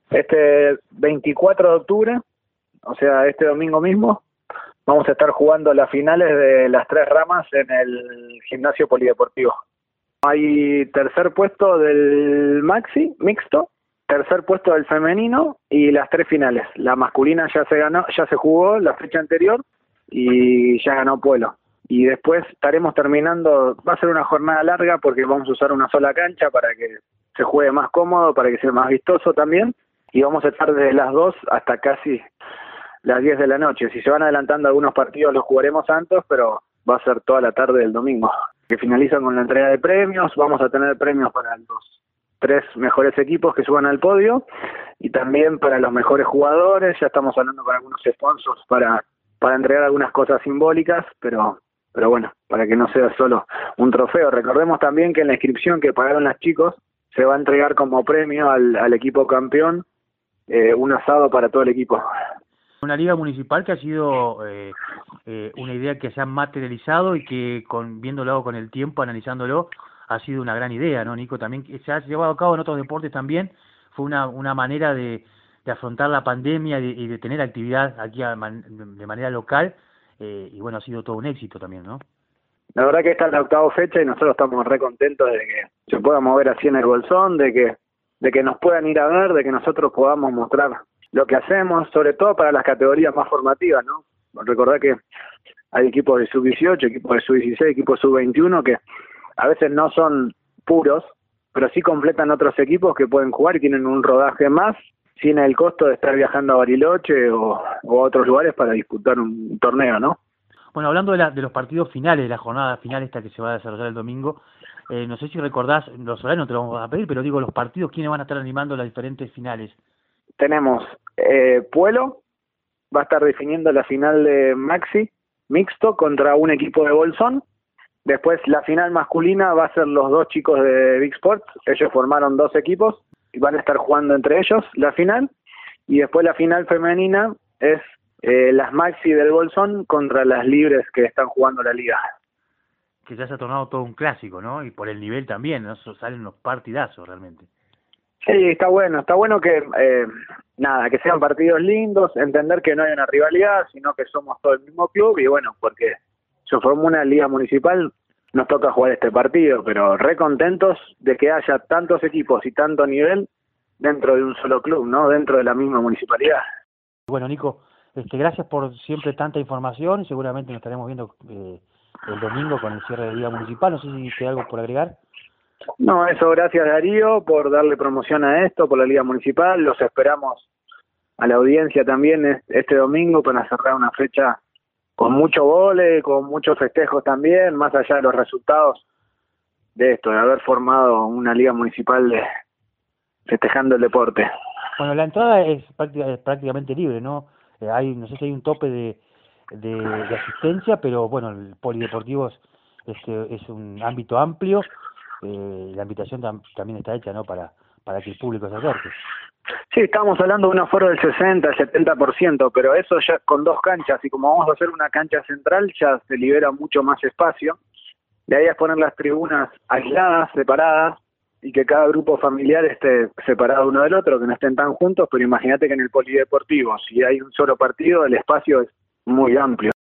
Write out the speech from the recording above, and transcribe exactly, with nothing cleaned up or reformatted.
Este veinticuatro de octubre, o sea, este domingo mismo, vamos a estar jugando las finales de las tres ramas en el gimnasio polideportivo. Hay tercer puesto del maxi, mixto, tercer puesto del femenino y las tres finales. La masculina ya se ganó, ya se jugó la fecha anterior y ya ganó Pueblo. Y después estaremos terminando, va a ser una jornada larga porque vamos a usar una sola cancha para que se juegue más cómodo, para que sea más vistoso también. Y vamos a estar desde las dos hasta casi las diez de la noche. Si se van adelantando algunos partidos los jugaremos antes, pero va a ser toda la tarde del domingo. Que finalizan con la entrega de premios, vamos a tener premios para los tres mejores equipos que suban al podio y también para los mejores jugadores. Ya estamos hablando con algunos sponsors para, para entregar algunas cosas simbólicas, pero, pero bueno, para que no sea solo un trofeo. Recordemos también que en la inscripción que pagaron los chicos se va a entregar como premio al, al equipo campeón eh, un asado para todo el equipo. Una liga municipal que ha sido eh, eh, una idea que se ha materializado y que con viéndolo con el tiempo, analizándolo, ha sido una gran idea, ¿no, Nico? También se ha llevado a cabo en otros deportes también, fue una, una manera de, de afrontar la pandemia y de, y de tener actividad aquí a man, de manera local, eh, y bueno, ha sido todo un éxito también, ¿no? La verdad que esta es la octava fecha y nosotros estamos re contentos de que se pueda mover así en el Bolsón, de que, de que nos puedan ir a ver, de que nosotros podamos mostrar lo que hacemos, sobre todo para las categorías más formativas, ¿no? Recordad que hay equipos de sub dieciocho, equipos de sub dieciséis, equipos sub veintiuno que a veces no son puros, pero sí completan otros equipos que pueden jugar y tienen un rodaje más, sin el costo de estar viajando a Bariloche o, o a otros lugares para disputar un torneo, ¿no? Bueno, hablando de, la, de los partidos finales, de la jornada final esta que se va a desarrollar el domingo, eh, no sé si recordás, los horarios no te los vamos a pedir, pero digo, los partidos, ¿quiénes van a estar animando las diferentes finales? Tenemos eh, Pueblo, va a estar definiendo la final de Maxi, mixto, contra un equipo de Bolsón. Después la final masculina va a ser los dos chicos de Big Sports, ellos formaron dos equipos y van a estar jugando entre ellos la final. Y después la final femenina es eh, las Maxi del Bolsón contra las Libres que están jugando la liga. Que ya se ha tornado todo un clásico, ¿no? Y por el nivel también, ¿no? Salen unos partidazos realmente. Sí, está bueno, está bueno que, eh, nada, que sean partidos lindos, entender que no hay una rivalidad, sino que somos todo el mismo club y bueno, porque se formó una liga municipal, nos toca jugar este partido, pero re contentos de que haya tantos equipos y tanto nivel dentro de un solo club, ¿no? Dentro de la misma municipalidad. Bueno, Nico, este, gracias por siempre tanta información, seguramente nos estaremos viendo eh, el domingo con el cierre de la liga municipal, no sé si hay algo por agregar. No, eso gracias Darío por darle promoción a esto, por la Liga Municipal, los esperamos a la audiencia también este domingo para cerrar una fecha con mucho vole, con muchos festejos también, más allá de los resultados de esto, de haber formado una Liga Municipal de festejando el deporte. Bueno, la entrada es, práctica, es prácticamente libre, ¿no? Eh, hay, no sé si hay un tope de, de, de asistencia, pero bueno, el polideportivo es, este, es un ámbito amplio. Eh, la invitación tam también está hecha, ¿no? Para, para que el público se acerque. Sí, estamos hablando de un aforo del sesenta, setenta por ciento, pero eso ya con dos canchas, y como vamos a hacer una cancha central, ya se libera mucho más espacio. La idea es poner las tribunas aisladas, separadas, y que cada grupo familiar esté separado uno del otro, que no estén tan juntos, pero imagínate que en el polideportivo, si hay un solo partido, el espacio es muy amplio.